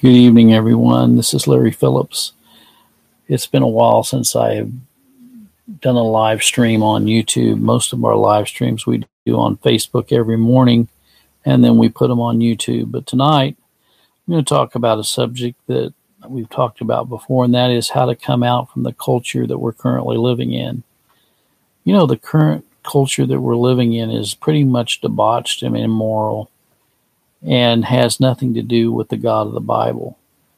Good evening, everyone. This is Larry Phillips. It's been a while since I have done a live stream on YouTube. Most of our live streams we do on Facebook every morning, and then we put them on YouTube. But tonight, I'm going to talk about a subject that we've talked about before, and that is how to come out from the culture that we're currently living in. You know, the current culture that we're living in is pretty much debauched and immoral and has nothing to do with the God of the Bible.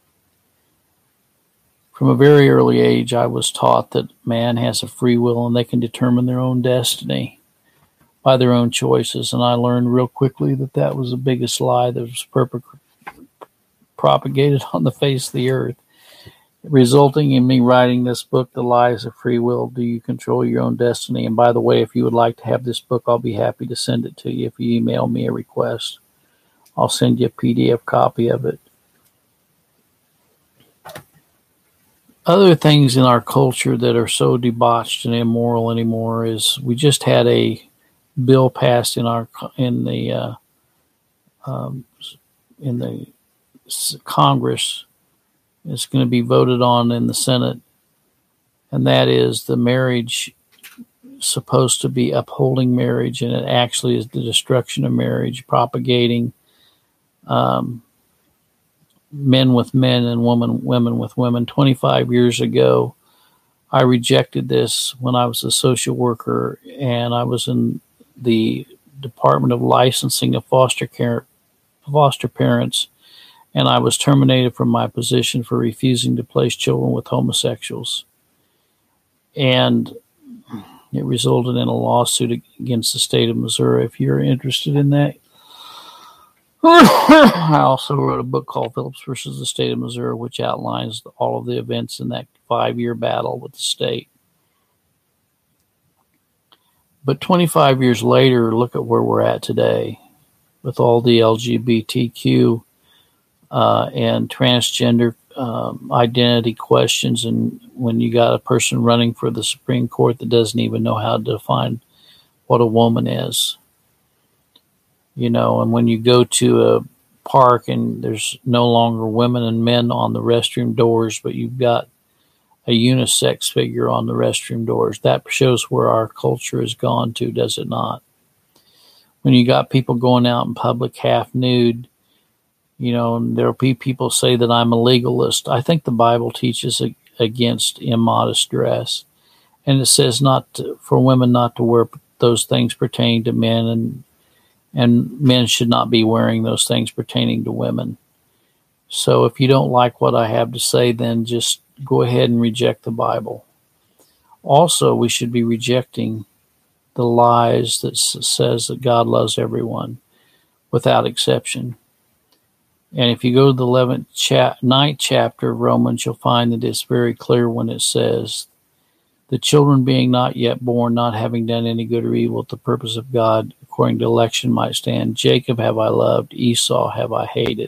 From a very early age, I was taught that man has a free will and they can determine their own destiny by their own choices. And I learned real quickly that that was the biggest lie that was propagated on the face of the earth, resulting in me writing this book, The Lies of Free Will. Do you control your own destiny? And by the way, if you would like to have this book, I'll be happy to send it to you. If you email me a request, I'll send you a PDF copy of it. Other things in our culture that are so debauched and immoral anymore is we just had a bill passed in the Congress. It's going to be voted on in the Senate, and that is the marriage supposed to be upholding marriage, and it actually is the destruction of marriage, propagating men with men and women with women. 25 years ago, I rejected this when I was a social worker, and I was in the Department of Licensing of foster parents, and I was terminated from my position for refusing to place children with homosexuals. And it resulted in a lawsuit against the state of Missouri. If you're interested in that, I also wrote a book called Phillips versus the State of Missouri, which outlines all of the events in that 5-year battle with the state. But 25 years later, look at where we're at today with all the LGBTQ and transgender identity questions. And when you got a person running for the Supreme Court that doesn't even know how to define what a woman is. You know, and when you go to a park and there's no longer women and men on the restroom doors, but you've got a unisex figure on the restroom doors, that shows where our culture has gone to, does it not? When you got people going out in public half nude, you know, and there'll be people say that I'm a legalist. I think the Bible teaches against immodest dress, and it says for women not to wear those things pertaining to men, and men should not be wearing those things pertaining to women. So if you don't like what I have to say, then just go ahead and reject the Bible. Also, we should be rejecting the lies that says that God loves everyone without exception. And if you go to the 9th chapter of Romans, you'll find that it's very clear when it says, the children being not yet born, not having done any good or evil, at the purpose of God, according to election, might stand. Jacob have I loved, Esau have I hated.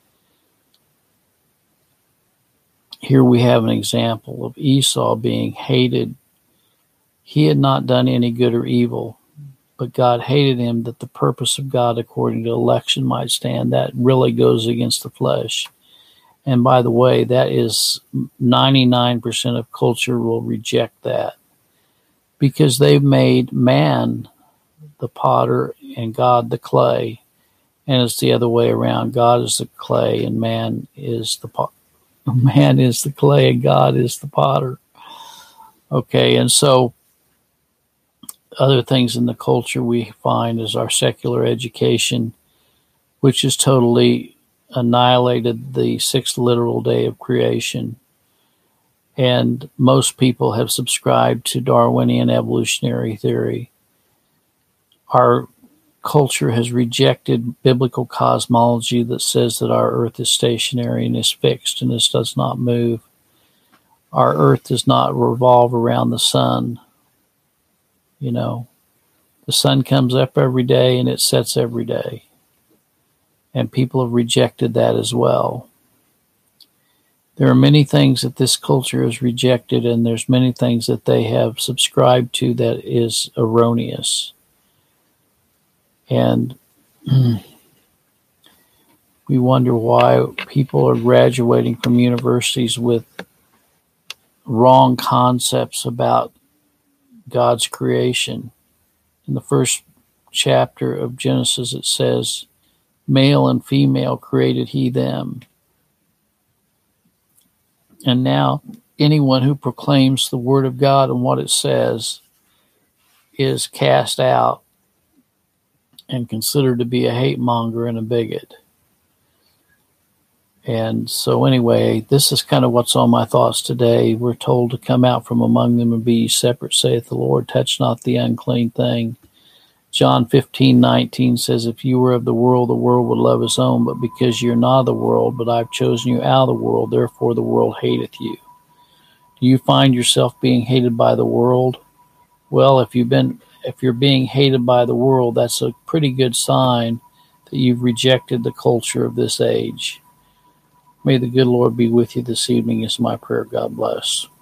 Here we have an example of Esau being hated. He had not done any good or evil, but God hated him that the purpose of God, according to election, might stand. That really goes against the flesh. And by the way, that is 99% of culture will reject that because they've made man the potter and God the clay, and it's the other way around. God is the clay and man is the man is the clay and God is the potter. Okay, and so other things in the culture we find is our secular education, which has totally annihilated the sixth literal day of creation. And most people have subscribed to Darwinian evolutionary theory. Our culture has rejected biblical cosmology that says that our earth is stationary and is fixed and this does not move. Our earth does not revolve around the sun. You know, the sun comes up every day and it sets every day. And people have rejected that as well. There are many things that this culture has rejected, and there's many things that they have subscribed to that is erroneous. And We wonder why people are graduating from universities with wrong concepts about God's creation. In the first chapter of Genesis, it says, male and female created he them. And now anyone who proclaims the word of God and what it says is cast out and considered to be a hate monger and a bigot. And so anyway, this is kind of what's on my thoughts today. We're told to come out from among them and be separate, saith the Lord, touch not the unclean thing. John 15:19 says, if you were of the world would love his own, but because you're not of the world, but I've chosen you out of the world, therefore the world hateth you. Do you find yourself being hated by the world? Well, if you're being hated by the world, that's a pretty good sign that you've rejected the culture of this age. May the good Lord be with you this evening is my prayer. God bless.